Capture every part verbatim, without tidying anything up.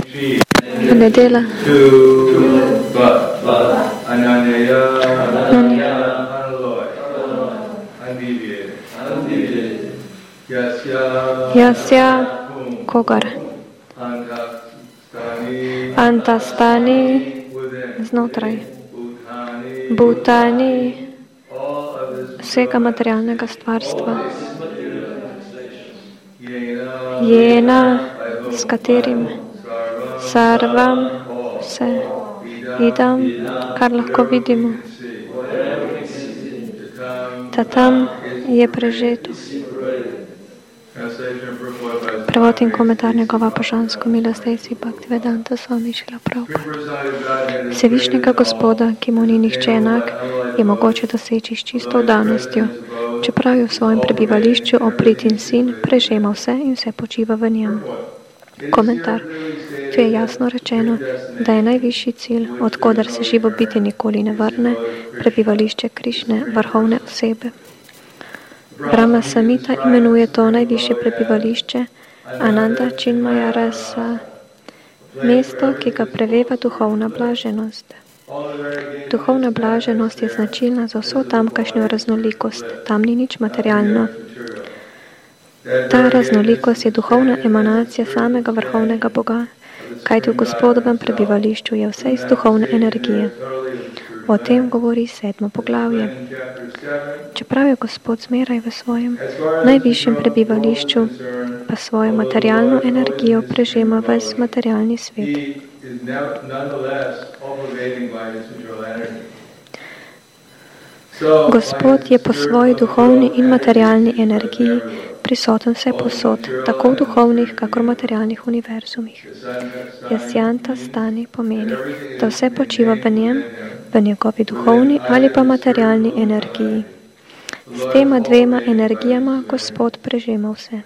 Ne dela. Jasya kogar. Antastani znotraj. Bhutani vsega materialnega stvarstva. Jena, s katerim sarvam se idam, kar lahko vidimo. Tatam je prežeto. Prevod in komentar njegova božansko milost Esi Bhaktivedanta Swami Srila Prabhupada. Vsevišnjega Gospoda, ki mu ni nihče enak, je mogoče doseči s čisto vdanostjo, čeprav je v svojem prebivališču oprit in sin, prežema vse in vse počiva v njem. Komentar. Tu je jasno rečeno, da je najvišji cilj, odkoder se živo biti nikoli ne vrne, prebivališče Krišne, vrhovne osebe. Brahma Samhita imenuje to najvišje prebivališče Ananda Chinmaya Rasa, mesto, ki ga preveva duhovna blaženost. Duhovna blaženost je značilna za vso tamkajšnjo raznolikost, tam ni nič materialno. Ta raznolikost je duhovna emanacija samega vrhovnega Boga, kajti v Gospodovem prebivališču je vse iz duhovne energije. O tem govori sedmo poglavje. Čeprav je Gospod zmeraj v svojem najvišjem prebivališču, pa svojo materialno energijo prežema ves materialni svet. Gospod je po svoji duhovni in materialni energiji prisoten vse posod, tako v duhovnih, kakor materialnih univerzumih. Jasyanta stani pomeni, da vse počiva v njem, v njegovi duhovni ali pa materialni energiji. S tema dvema energijama Gospod prežema vse.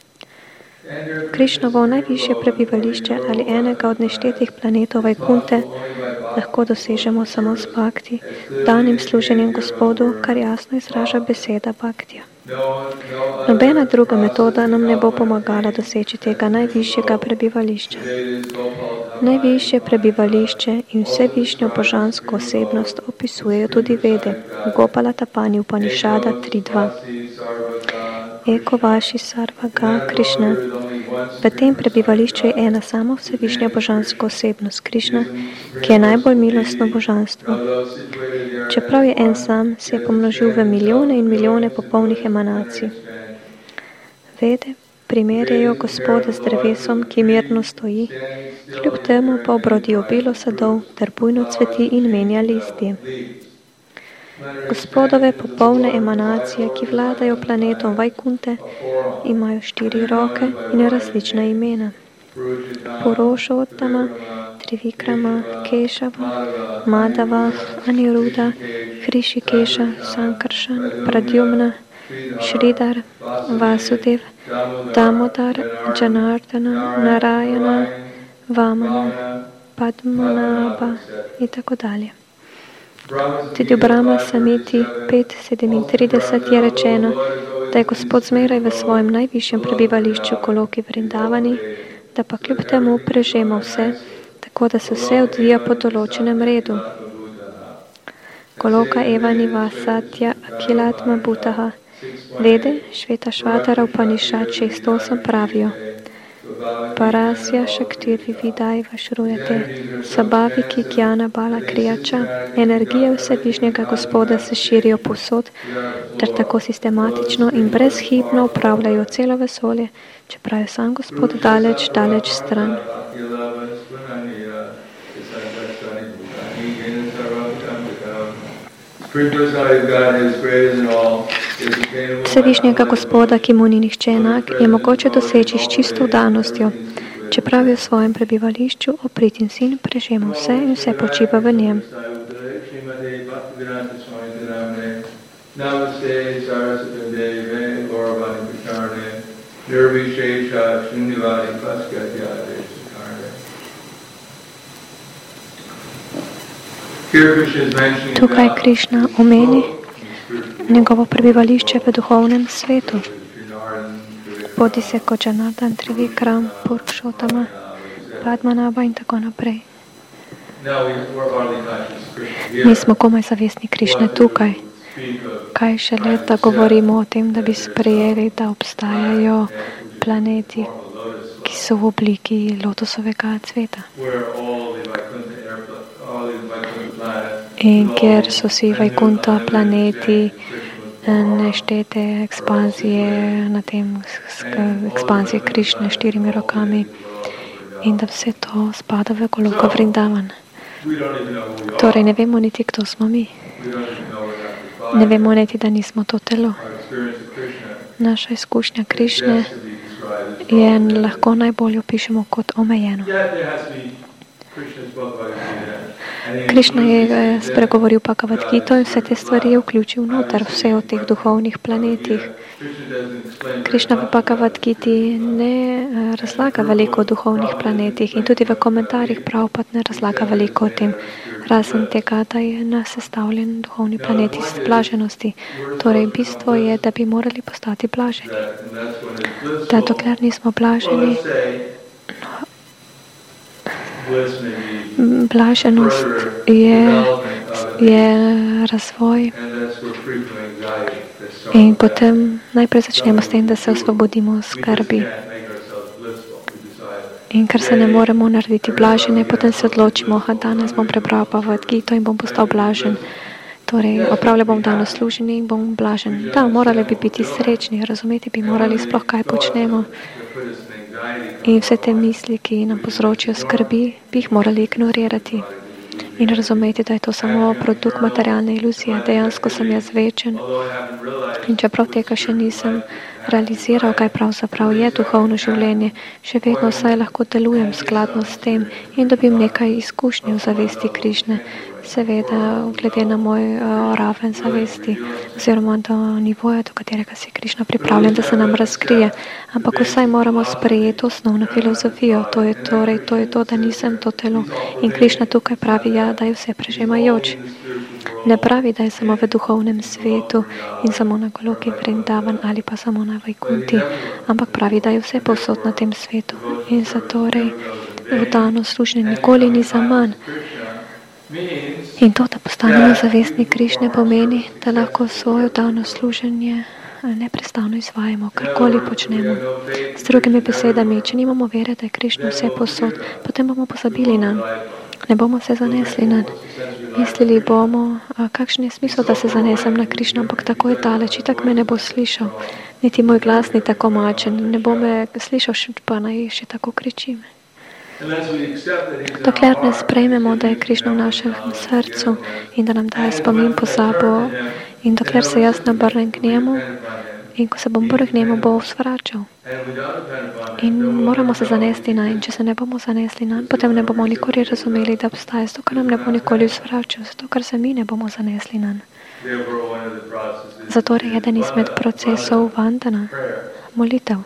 Krišnovo najvišje prebivališče ali enega od neštetih planetov Vajkunte lahko dosežemo samo s bhakti, danim služenjem Gospodu, kar jasno izraža beseda bhaktija. Nobena druga metoda nam ne bo pomagala doseči tega najvišjega prebivališča. Najvišje prebivališče in vse višnjo božansko osebnost opisujejo tudi Vede, Gopala Tapani Upanishada tri dva. Eko vaši sarvaga Krišna. V tem prebivališču je ena sama vsevišnja božanska osebnost Krišna, ki je najbolj milostno božanstvo. Čeprav je en sam, se je pomnožil v milijone in milijone popolnih emanacij. Vede primerjajo Gospoda z drevesom, ki mirno stoji, kljub temu pa obrodi obilo sadov, ter bujno cveti in menja listje. Gospodove popolne emanacije, ki vladajo planetom Vajkunte, imajo štiri roke in različna imena. Purušottama, Trivikrama, Kešava, Madhava, Aniruddha, Hrishikeša, Sankaršan, Pradyumna, Šridhar, Vasudev, Damodar, Janardana, Narayana, Vamana, Padmanabha in tako dalje. Tudi v Brahma Samhiti pet sedemintrideset je rečeno, da je Gospod zmeraj v svojem najvišjem prebivališču Goloki Vrindavani, da pa kljub temu prežema vse, tako da se vse odvija po določenem redu. Goloka Eva Nivasatya Akilatma Bhutaha. Vede Šveta Švatara Upanishad šest osem pravijo: Parasya Shaktir Vividaiva Šrujate, Sabhaviki Gyana Bala Kriyača, energije vsevišnjega Gospoda se širijo povsod, ter tako sistematično in brezhibno upravljajo celo vesolje, čeprav je sam Gospod daleč, daleč stran. Vsevišnjega Gospoda, ki mu ni nihče enak, je mogoče doseči s čisto vdanostjo, čeprav je v svojem prebivališču oprit in sin, prežema vse in vse počiva v njem. Tukaj Krišna omeni njegovo prebivališče v duhovnem svetu. Bodi se kot Janardan, Trivikram, Purušottama, Padmanaba in tako naprej. Mi smo komaj zavestni Krišne tukaj. Kaj šele, da govorimo o tem, da bi sprejeli, da obstajajo planeti, ki so v obliki lotosovega cveta. In kjer so vsi Vajkunta planeti, neštete ekspanzije na tem ekspanzije Krišne štirimi rokami in da vse to spada v Goloka Vrindavan. Torej ne vemo niti, kdo smo mi. Ne vemo niti, da nismo to telo. Naša izkušnja Krišne je lahko najbolj opišemo kot omejeno. Krišna je spregovoril Bhagavad Gito in vse te stvari je vključil noter, vse o teh duhovnih planetih. Krišna v Bhagavad Giti ne razlaga veliko o duhovnih planetih in tudi v komentarjih Prabhupada ne razlaga veliko o tem, razen tega, da je nasestavljen duhovni planet iz blaženosti. Torej, bistvo je, da bi morali postati blaženi. Da dokler nismo blaženi, blaženost je, je razvoj in potem najprej začnemo s tem, da se osvobodimo skrbi. In ker se ne moremo narediti blažene, potem se odločimo, da danes bom prebral Bhagavad Gito in bom postal blažen. Torej, opravljal bom danes služenje in bom blažen. Da, morali bi biti srečni, razumeti bi morali sploh, kaj počnemo. In vse te misli, ki nam povzročijo skrbi, bi jih morali ignorirati. In razumeti, da je to samo produkt materialne iluzije. Dejansko sem jaz večen. In čeprav tega še nisem realiziral, kaj pravzaprav je duhovno življenje, še vedno vsaj lahko delujem skladno s tem in dobim nekaj izkušnje v zavesti Krišne. Seveda, glede na moj uh, raven zavesti oziroma do nivoja, do katerega si Krišna pripravljen, da se nam razkrije. Ampak vsaj moramo sprejeti osnovno filozofijo. To je torej, to je to, da nisem to telo. In Krišna tukaj pravi, ja, da je vse prežemajoč. Ne pravi, da je samo v duhovnem svetu in samo na Goloki Vrindavan ali pa samo na Vajkunti, ampak pravi, da je vse povsod na tem svetu. In zatorej vdano služenje nikoli ni za manj. In to, da postanemo zavestni Krišne, pomeni, da lahko svojo vdano služenje neprestano izvajamo, karkoli počnemo. S drugimi besedami, če nimamo vere, da je Krišna vse povsod, potem bomo pozabili nanj. Ne bomo se zanesli nanj. Mislili bomo, a kakšen je smisel, da se zanesem na Krišno, ampak tako je daleč, itak me ne bo slišal. Niti moj glas ni tako močen, ne bo me slišal, pa naj še tako kričim. Dokler ne sprejmemo, da je Krišna v našem srcu in da nam daje spomin pozabo in dokler se jaz nabrnem k njemu in ko se bom vrh njemu, bo svračal. In moramo se zanesti na in če se ne bomo zanesli na potem ne bomo nikoli razumeli, da obstaja, zato ker nam ne bo nikoli svračal, zato ker se mi ne bomo zanesli na. Zato je eden izmed procesov vandana, molitev.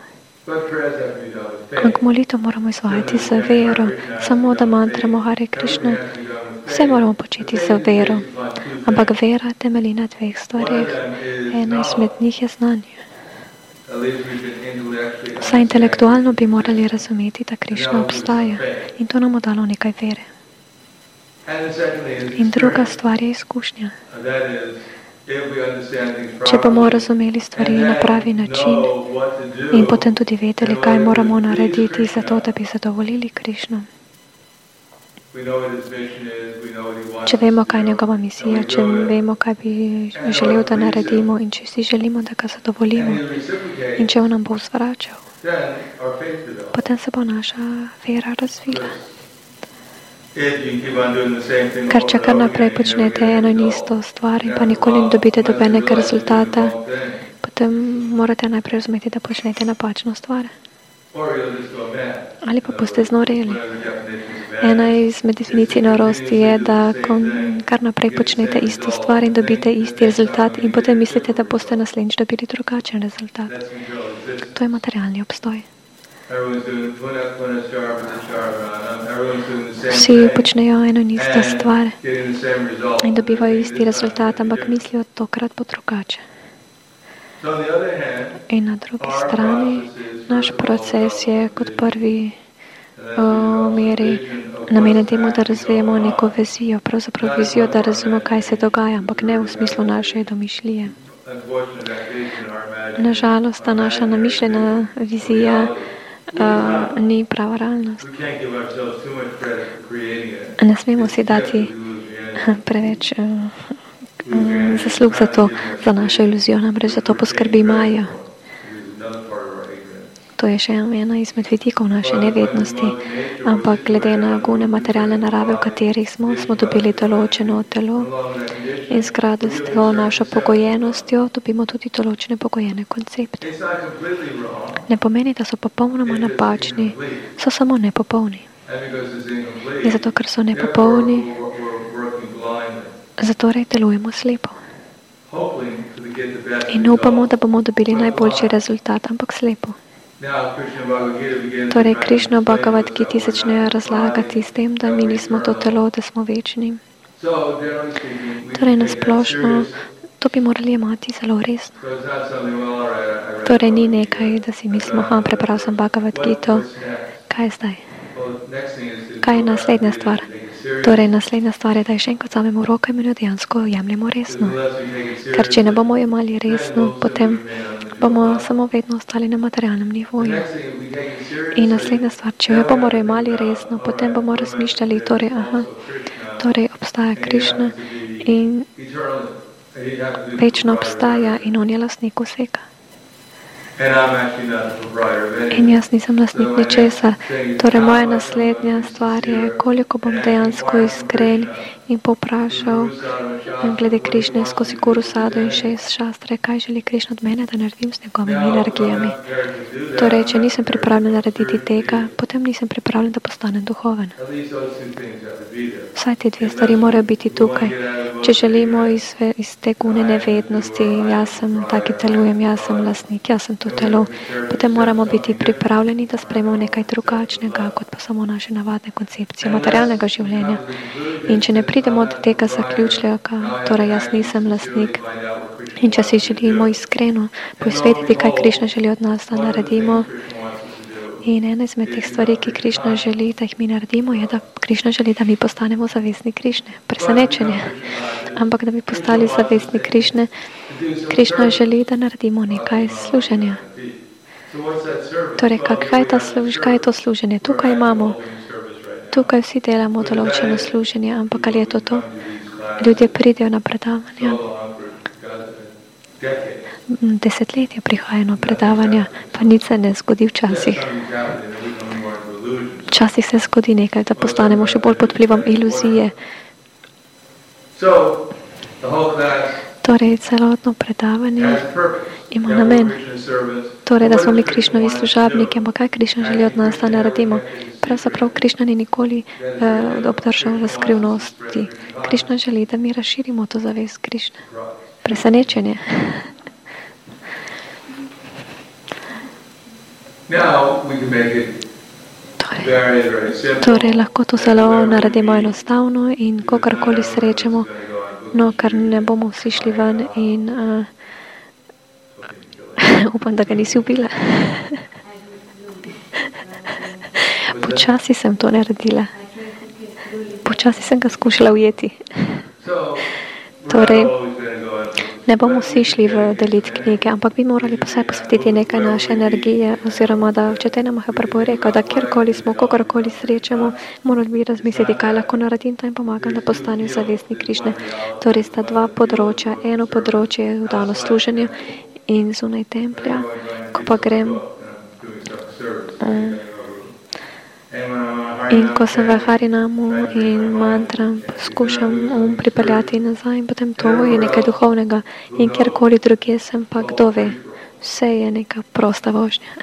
Ampak molitev moramo izvajati z vero, samo da mantramo Hare Krišna. Vse moramo početi z vero, ampak vera temelji na dveh stvareh. Ena izmed njih je znanje. Vsaj intelektualno bi morali razumeti, da Krišna obstaja in to nam dalo nekaj vere. In druga stvar je izkušnja. Če bomo razumeli stvari na pravi način in potem tudi vedeli, kaj moramo narediti za to, da bi zadovoljili Krišno. Če vemo, kaj je njegova misija, če vemo, kaj bi želel, da naredimo in če si želimo, da ga zadovoljimo in če on nam bo zvračal, potem se bo naša vera razvila. Ker če kar naprej počnete eno in isto stvar in pa nikoli ne dobite dobenega rezultata, potem morate najprej razumeti, da počnete napačno stvar. Ali pa boste znoreli. Ena izmed definicij norosti je, da kar naprej počnete isto stvar in dobite isti rezultat in potem mislite, da boste naslednjič dobili drugačen rezultat. To je materialni obstoj. Vsi počnejo eno in isto stvar in dobivajo isti rezultat, ampak mislijo, tokrat bo drugače. In na drugi strani, naš proces je kot prvi v meri namenjen temu, da razvijemo neko vizijo, pravzaprav vizijo, da razumemo, kaj se dogaja, ampak ne v smislu naše domišljije. Nažalost, ta naša namišljena vizija uh, ni prava realnost. Ne smemo si dati preveč uh, uh, zaslug za to, za našo iluzijo, namreč za to poskrbi Maja. To je še ena izmed vidikov naše nevednosti, ampak glede na gune materialne narave, v katerih smo, smo dobili določeno telo in skrati s to našo pogojenostjo dobimo tudi določene pogojene koncepte. Ne pomeni, da so popolnoma napačni, so samo nepopolni. In zato, ker so nepopolni, zatorej delujemo slepo. In upamo, da bomo dobili najboljši rezultat, ampak slepo. Torej, Krišna Bhagavad Gita začne razlagati s tem, da mi nismo to telo, da smo večni. Torej, nasplošno, to bi morali imati zelo resno. Torej, ni nekaj, da si mislimo, ha, prebral sem Bhagavad Gita, kaj je zdaj? Kaj je naslednja stvar? Torej, naslednja stvar je, da je še enkrat vzamemo v roke in jo dejansko jemljemo resno. Ker če ne bomo jemali resno, potem bomo samo vedno ostali na materialnem nivoju. In naslednja stvar, če jo bomo jemali resno, potem bomo razmišljali, torej, aha, torej obstaja Krišna in večno obstaja in on je lastnik vsega. In jaz nisem lastnik ničesar. Torej, moja naslednja stvar je, koliko bom dejansko iskren in povprašal glede Krišne skozi Guru Sadhu in šest šastre, kaj želi Krišna od mene, da naredim z njegovimi energijami. Torej, če nisem pripravljen narediti tega, potem nisem pripravljen, da postanem duhoven. Vsaj te dve stvari morajo biti tukaj. Če želimo iz, iz te gune nevednosti, jaz sem taki delujem, jaz sem lastnik, jaz sem to telo, potem moramo biti pripravljeni, da sprejmemo nekaj drugačnega, kot pa samo naše navadne koncepcije materialnega življenja. In če ne pridemo do tega zaključka, torej jaz nisem lastnik, in če si želimo iskreno posvetiti, kaj Krišna želi od nas, da naredimo. In ena izmed teh stvari, ki Krišna želi, da jih mi naredimo, je, da Krišna želi, da mi postanemo zavestni Krišne. Presenečenje. Ampak da bi postali zavestni Krišne, Krišna želi, da naredimo nekaj služenja. Torej, kaj je, ta služ, kaj je to služenje? Tukaj imamo, tukaj vsi delamo določeno služenje, ampak ali je to to? Ljudje pridejo na predavanja. Desetletja prihajajo na predavanja, pa nič se ne zgodi včasih. Včasih se zgodi nekaj, da postanemo še bolj pod vplivom iluzije. Torej, celotno predavanje ima namen. Torej, da smo mi Krišnovi služabniki, ampak kaj Krišna želi od nas, da naredimo? Pravzaprav Krišna ni nikoli uh, obdržal v skrivnosti. Krišna želi, da mi razširimo to zavest Krišne. Presenečenje. Torej, torej, lahko to zelo naredimo enostavno in kogarkoli srečemo, no, kar ne bomo vsi šli ven in uh, upam, da ga nisi ubila. Počasi sem to naredila. Počasi sem ga skušala ujeti. Torej, ne bomo vsi šli v deliti knjige, ampak bi morali vsaj posvetiti nekaj naše energije, oziroma da Chaitanya Mahaprabhu je rekel, da kjerkoli smo, kogarkoli srečamo, morali bi razmisliti, kaj lahko naredim, da jim pomagam, da postanem zavestni Krišne. Torej sta dva področja. Eno področje je vdano služenje in zunaj templja, ko pa grem um, in ko sem v Harinamu in mantram, skušam um pripeljati nazaj in potem to je nekaj duhovnega in kjerkoli drugje sem, pa kdo ve, vse je neka prosta vožnja.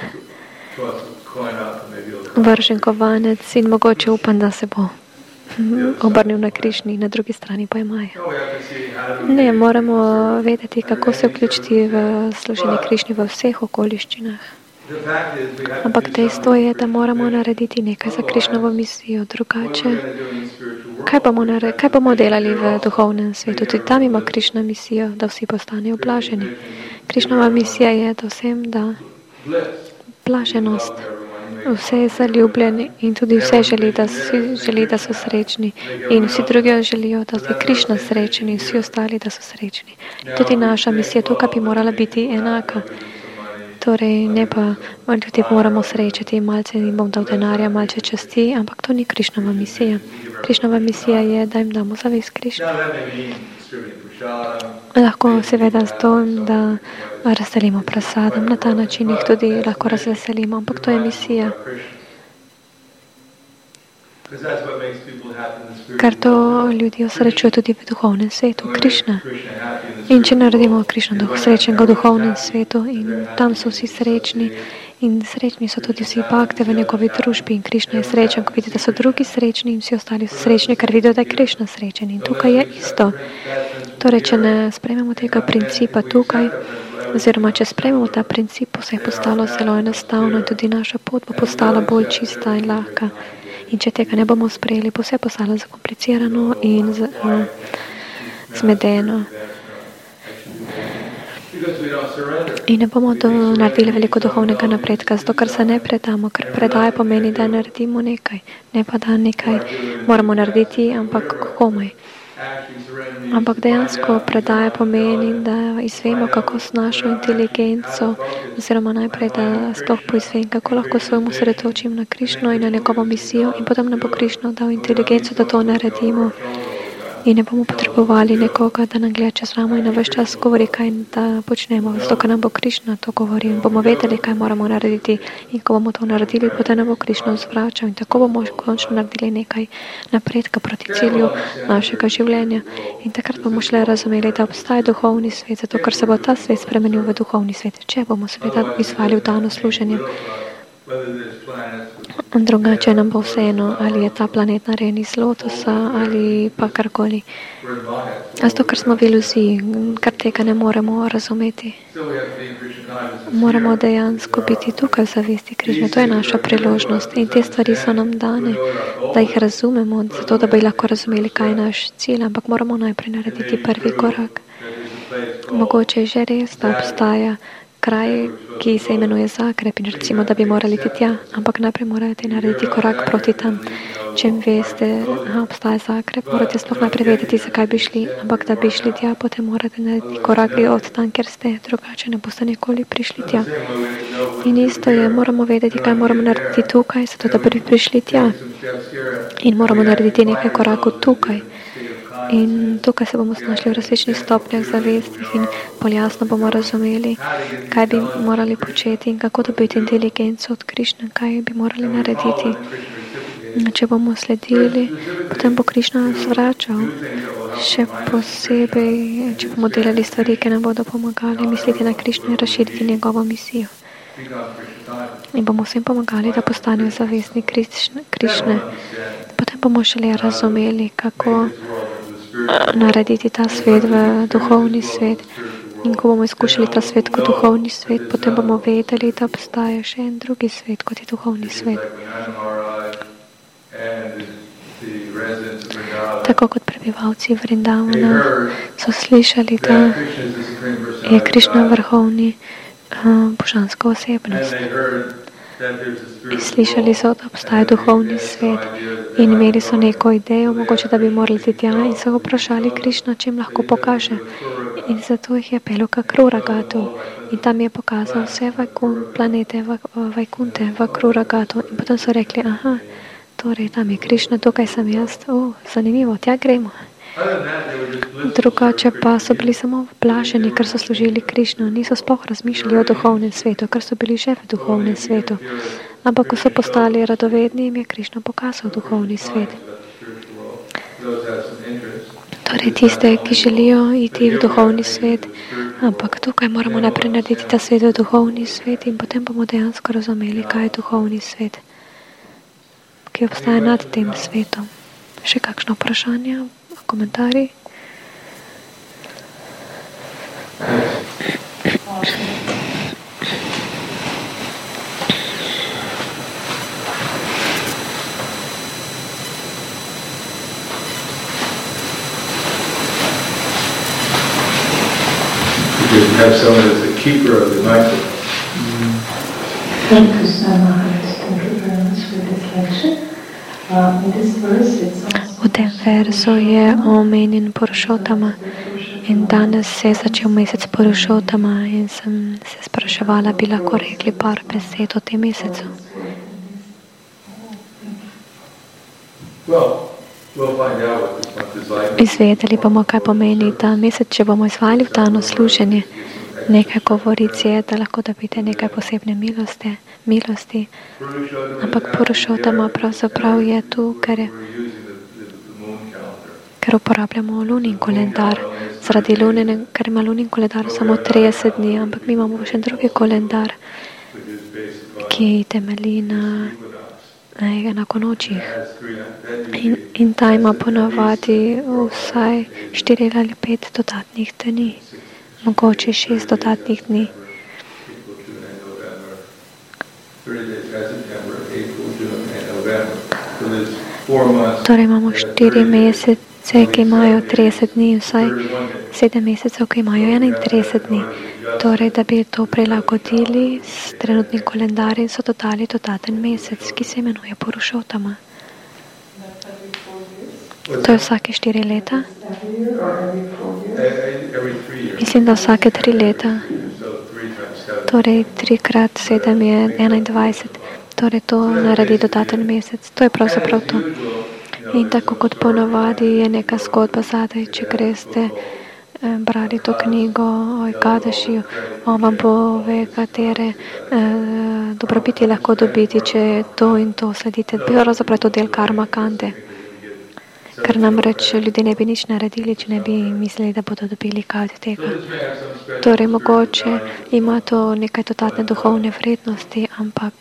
Vržen kovanec in mogoče upam, da se bo obrnil na Krišni, na drugi strani pa je Maja. Ne, moramo vedeti, kako se vključiti v služenje Krišni v vseh okoliščinah. Ampak dejstvo je, da moramo narediti nekaj za Krišnovo misijo, drugače. Kaj bomo, nared, kaj bomo delali v duhovnem svetu? Tudi tam ima Krišna misijo, da vsi postanejo blaženi. Krišnova misija je, da vsem da blaženost. vse je zaljubljen in tudi vse želi, da, vsi želi, da so srečni. In vsi drugi želijo, da je Krišna srečen in vsi ostali, da so srečni. Tudi naša misija tukaj bi morala biti enaka. Torej, ne pa, ljudje moramo srečati, malce jim bom dal denarja, malce časti, ampak to ni Krišnova misija. Krišnova misija je, da jim damo zavest Krišne. Lahko seveda s to, da razdelimo prasadom, na ta način jih tudi lahko razveselimo, ampak to je misija. Kar to ljudi osrečuje tudi v duhovnem svetu, Krišna. In če naredimo Krišno srečnega v duhovnem svetu in tam so vsi srečni in srečni so tudi vsi bhakti v njegovi družbi in Krišna je srečen, ko vidi, da so drugi srečni in vsi ostali so srečni, ker vidijo, da je Krišna srečen. In tukaj je isto. Torej, če ne sprejmemo tega principa tukaj, oziroma če sprejmemo ta princip, vse je postalo zelo enostavno in tudi naša pot bo postala bolj čista in lahka. In če tega ne bomo sprejeli, bo vse postalo zakomplicirano in z, uh, zmedeno. In ne bomo do, naredili veliko duhovnega napredka, zato ker se ne predamo, ker predaje pomeni, da naredimo nekaj, ne pa da nekaj moramo narediti, ampak komaj. Ampak dejansko predaje pomeni, da izvemo, kako s našo inteligenco, oziroma najprej, da sploh poizvem, kako lahko svojemu sredotočim na Krišno in na njegovo misijo in potem nam bo Krišno dal inteligenco, da to naredimo. In ne bomo potrebovali nekoga, da nam gleda čez ramo in na ves čas govori, kaj da počnemo. Zato, ker nam bo Krišna to govori in bomo vedeli, kaj moramo narediti. In ko bomo to naredili, potem nam bo Krišna zvračal in tako bomo končno naredili nekaj napredka proti cilju našega življenja. In takrat bomo šele razumeli, da obstaja duhovni svet, zato ker se bo ta svet spremenil v duhovni svet, če bomo seveda izvali v dano služenje. Drugače nam bo vseeno, ali je ta planet narejen iz lotosa ali pa karkoli. Zato, ker smo v iluziji, kar tega ne moremo razumeti. Moramo dejansko biti tukaj v zavesti Krišne. To je naša priložnost in te stvari so nam dane, da jih razumemo, zato da bi lahko razumeli, kaj je naš cilj, ampak moramo najprej narediti prvi korak. Mogoče je že res, da obstaja kraj, ki se imenuje Zagreb in recimo, da bi morali iti tja, ampak najprej morate narediti korak proti tam. Če veste, da obstaja Zagreb, morate sploh najprej vedeti, zakaj bi šli, ampak da bi šli tja, potem morate narediti korak od tam, kjer ste, drugače ne boste nikoli prišli tja. In isto je, moramo vedeti, kaj moramo narediti tukaj, zato da bi prišli tja. In moramo narediti nekaj korakov tukaj. In tukaj se bomo snašli v različnih stopnjah zavestih in bolj jasno bomo razumeli, kaj bi morali početi in kako dobiti inteligenco od Krišne, kaj bi morali narediti. In če bomo sledili, potem bo Krišna zvračal. Še posebej, če bomo delali stvari, ki nam bodo pomagali misliti na Krišno in razširiti njegovo misijo. In bomo vsem pomagali, da postanejo zavestni Krišne. Potem bomo šele razumeli, kako narediti ta svet v duhovni svet. In ko bomo izkušali ta svet kot duhovni svet, potem bomo vedeli, da obstaja še en drugi svet, kot je duhovni svet. Tako kot prebivalci Vrindavana so slišali, da je Krišna vrhovni uh, božanska osebnost. In slišali so, da obstaja duhovni svet in imeli so neko idejo, mogoče da bi morali iti tja in so vprašali Krišno, če jim lahko pokaže. In zato jih je pel k Kruragatu in tam je pokazal vse vajkun, planete Vajkunte v Kruragatu in potem so rekli, aha, torej tam je Krišna, tukaj sem jaz, o, zanimivo, tja gremo. Drugače pa so bili samo vplašeni, ker so služili Krišno, niso sploh razmišljali o duhovnem svetu, ker so bili že v duhovnem svetu. Ampak ko so postali radovedni, jim je Krišna pokazal duhovni svet. Torej tiste, ki želijo iti v duhovni svet, ampak tukaj moramo najprej narediti ta svet v duhovni svet in potem bomo dejansko razumeli, kaj je duhovni svet, ki obstaja nad tem svetom. Še kakšno vprašanje? Komentarji? Because you have someone as the keeper of the microphone. Thank you so much. V tem verzu je omenjen Purušotama in danes se je začel mesec Purušotama in sem se spraševala, bi lahko rekli par besed o tem mesecu. Izvedeli bomo, kaj pomeni ta mesec, če bomo izvajali v dano služenje. Nekaj govoric je, da lahko dobite nekaj posebne milosti, milosti. Ampak Purušotama pravzaprav je tu, ker, je, ker uporabljamo lunin koledar. Zaradi lunine, ker ima lunin koledar samo trideset dni, ampak mi imamo še drugi koledar, ki temelji na enakonočjih. In, in ta ima ponovadi vsaj štiri ali pet dodatnih dni. Mogoče šest dodatnih dni. Torej imamo štiri mesece, ki imajo trideset dni, vsaj sedem mesecev, ki imajo enaintrideset dni. Torej, da bi to prilagodili s trenutnim koledarjem, so dodali dodaten mesec, ki se imenuje Purušotama. To je vsake štiri leta. Mislim, da vsake tri leta. Torej, trikrat sedem je enaindvajset. Torej, to naredi dodaten mesec. To je pravzaprav to. In tako kot ponovadi je neka zgodba zadaj, če greste brali to knjigo o Ekadešiju, on vam pove, katere eh, dobrobiti lahko dobiti, če to in to sledite. Pravzaprav to del karma kante. Ker namreč ljudje ne bi nič naredili, če ne bi mislili, da bodo dobili kaj od tega. Torej, mogoče ima to nekaj dodatne duhovne vrednosti, ampak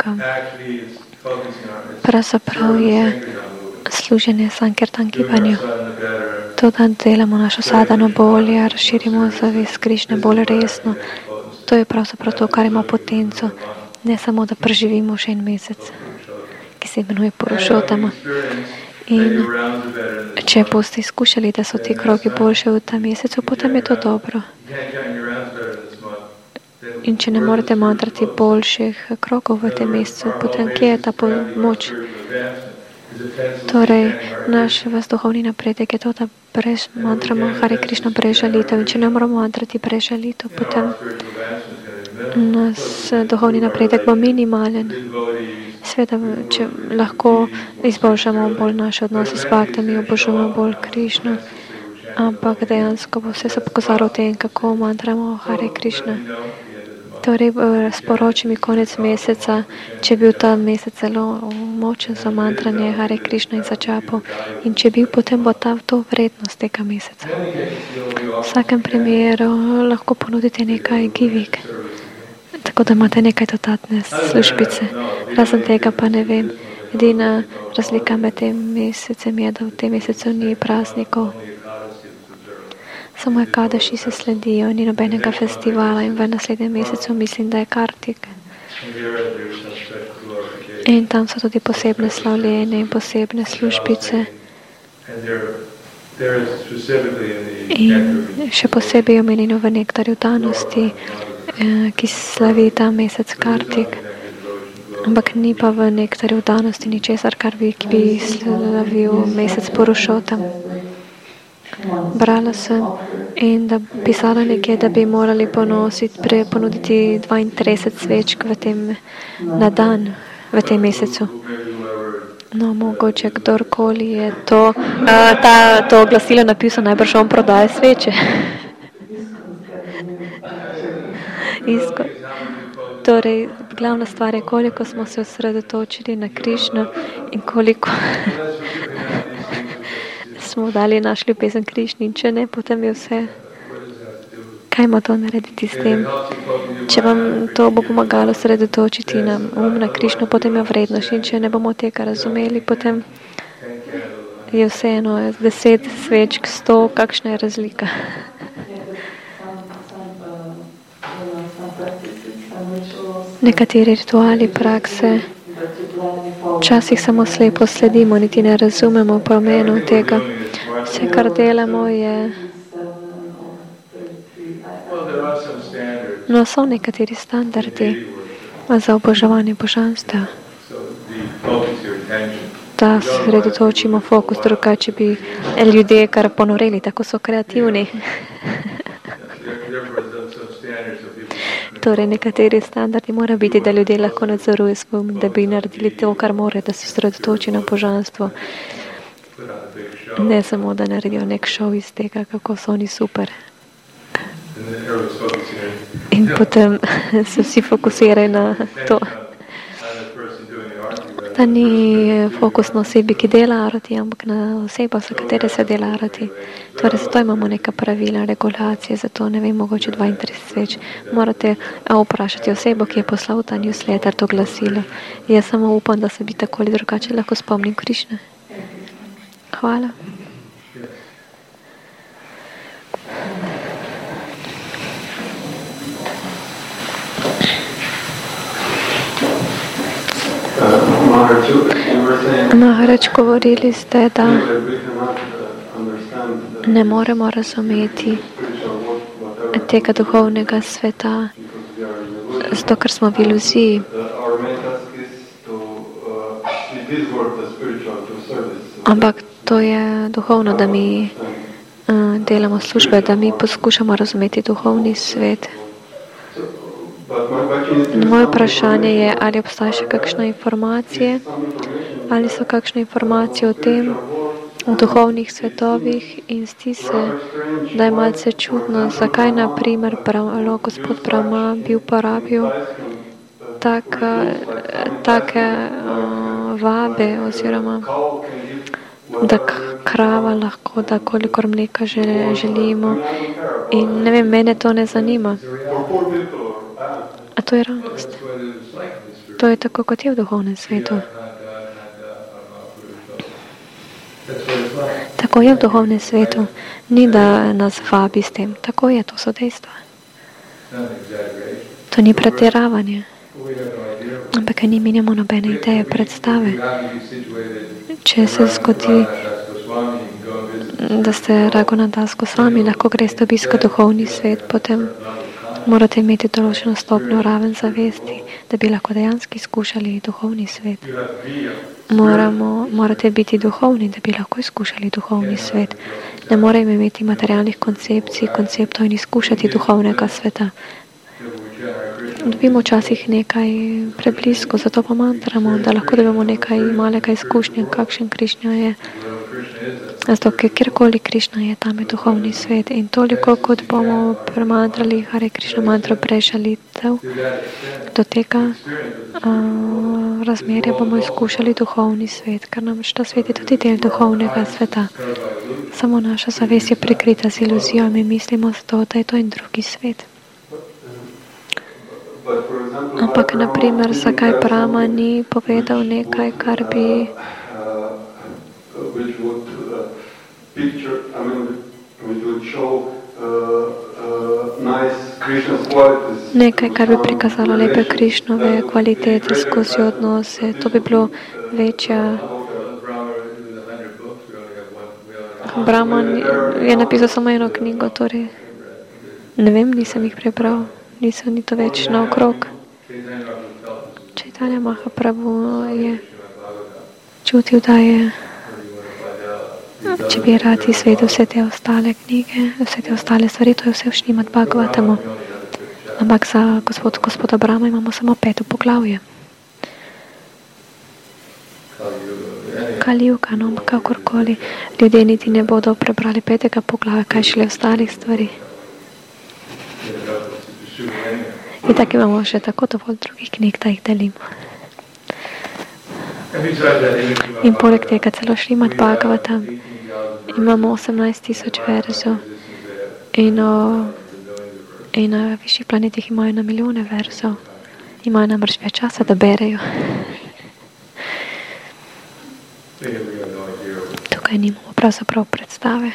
pravzaprav je služenje Sankirtan gibanju. To, da delamo našo sadhano bolje, razširimo zavest Krišne bolj resno. To je pravzaprav to, kar ima potenco. Ne samo, da preživimo še en mesec, ki se imenuje Purušotama. In če boste izkušali, da so ti krogi boljše v tem mesecu, potem je to dobro. In če ne morete mantrati boljših krogov v tem mesecu, potem kje je ta pomoč? Torej, naš vas duhovni napredek je to, da brez mantramo Hare Krišna brez žalitev. In če ne moramo mantrati brez žalitev, potem nas duhovni napredek bo minimalen. Sveda, če lahko izboljšamo bolj naše odnose s baktami, obožujemo bolj Krišno, ampak dejansko bo vse se pokazalo v tem, kako mantramo Hare Krišna. Torej, sporoči mi konec meseca, če je bil ta mesec zelo močen za mantranje Hare Krišna in za džapo, in če bil, potem bo ta to vrednost tega meseca. V vsakem primeru lahko ponudite nekaj givik, tako da imate nekaj dodatne službice. Razen tega pa ne vem. Edina razlika med tem mesecem je, da v tem mesecu ni praznikov. Samo Ekadaši se sledijo, ni nobenega festivala in v naslednjem mesecu mislim, da je Kartik. In tam so tudi posebne slavljene in posebne službice. In še posebej je omenjeno v nektarju danosti, ki slavi ta mesec Kartik. Ampak ni pa v nektarju danosti ničesar, kar bi, bi slavil mesec Purušotam. Brala sem in da pisala nekje, da bi morali ponositi, pre, ponuditi dvaintrideset svečk v tem, na dan v tem mesecu. No, mogoče kdorkoli je to, uh, ta, to glasilo napisal, najbrž on prodaje sveče. Isko. Torej, glavna stvar je, koliko smo se osredotočili na Krišno in koliko smo dali naš ljubezen Krišni, in če ne, potem je vse. Kaj ima to narediti s tem? Če vam to bo pomagalo sredotočiti na um, na Krišno, potem je vrednost, in če ne bomo tega razumeli, potem je vseeno deset svečk, sto, kakšna je razlika? Nekateri rituali, prakse, včasih samo slepo sledimo, niti ne razumemo pomenu tega. Vse, kar delamo, je... No, so nekateri standardi za oboževanje božanstva. da sredotočimo fokus, drugače bi ljudje kar ponoreli, tako so kreativni. Torej, nekateri standardi mora biti, da ljudje lahko nadzorujejo svoj, da bi naredili to, kar more, da se sredotoči na božanstvo. Ne samo, da naredijo nek šov iz tega, kako so oni super. In potem se vsi fokusirajo na to. Da ni fokus na osebi, ki dela arati, ampak na osebah, za katere se dela arati. Torej, zato imamo neka pravila, regulacije, zato ne vem, mogoče dvaintrideset sveč. Morate vprašati osebo, ki je poslal ta newsletter, to glasilo. Jaz samo upam, da se bi tako ali drugače lahko spomnim Krišne. Hvala. Maharaj, govorili ste, da ne moremo razumeti tega duhovnega sveta, zato ker smo v iluziji. Ampak to je duhovno, da mi uh, delamo službe, da mi poskušamo razumeti duhovni svet. Moje vprašanje je, ali obstaja še kakšna informacija, ali so kakšne informacije o tem, o duhovnih svetovih, in zdi se, da je malce čudno, zakaj na primer prav, gospod Brahma bi uporabil tak, take uh, vabe, oziroma da krava lahko da kolikor mleka želimo, in ne vem, mene to ne zanima. A to je realnost. To je tako, kot je v duhovnem svetu. Tako je v duhovnem svetu. Ni, da nas vabi s tem. Tako je, to so dejstva. To ni pretiravanje. Ampak ni, mi nimamo nobene ideje, predstave. Če se zgodi, da ste Raghunath Goswami, lahko greste obiskati duhovni svet, potem morate imeti določeno stopnjo raven zavesti, da bi lahko dejansko izkušali duhovni svet. Moramo, morate biti duhovni, da bi lahko izkušali duhovni svet. Ne moremo imeti materialnih koncepcij, konceptov in izkušati duhovnega sveta. Dobimo včasih nekaj preblisko, zato pa mantramo, da lahko dobimo nekaj malega izkušnja, kakšen Krišna je. Zato, ker kjerkoli Krišna je, tam je duhovni svet, in toliko, kot bomo premantrali Hare Krišna mantro prešalitev, do tega uh, razmerja bomo izkušali duhovni svet, ker nam ta svet je tudi del duhovnega sveta. Samo naša zavest je prikrita z iluzijo, mi mislimo zato, da je to in drugi svet. Ampak, na primer, zakaj Brahma ni povedal nekaj, kar bi picture, I mean, which would show uh, uh, nice Krishna's qualities. Nekaj, kar bi prikazalo lepe Krišnove kvalitete skozi odnose. To bi bilo večja. Brahman je napisal samo eno knjigo, torej ne vem, nisem jih prebral, nisem ni to več naokrog. Chaitanya Mahaprabhu je čutil, da je, če bi rad izvedel vse te ostale knjige, vse te ostale stvari, to je vse v Šrimad Bhagavatamu. Ampak za gospod, gospoda Brahma imamo samo peto poglavje. Kalijuga, no, kakorkoli. Ljudje niti ne bodo prebrali petega poglavja, kaj šele ostalih stvari. In tako imamo še tako dovolj drugih knjig, da jih delimo. In poleg tega celo Šrimad Bhagavatam imamo osemnajst tisoč verzov in, o, in na višjih planetih imajo na milijone verzov. Imajo namreč več časa, da berejo. Tukaj nimamo pravzaprav predstave,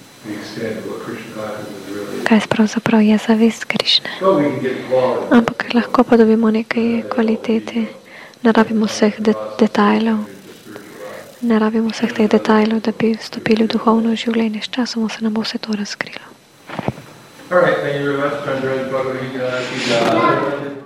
kaj pravzaprav je zavest Krišne. Ampak lahko pa dobimo nekaj kvalitete. Ne rabimo vseh de- detajlov. Ne rabimo vseh teh detajlov, da bi vstopili v duhovno življenje. S časom se nam bo vse to razkrilo. All right, thank you very much.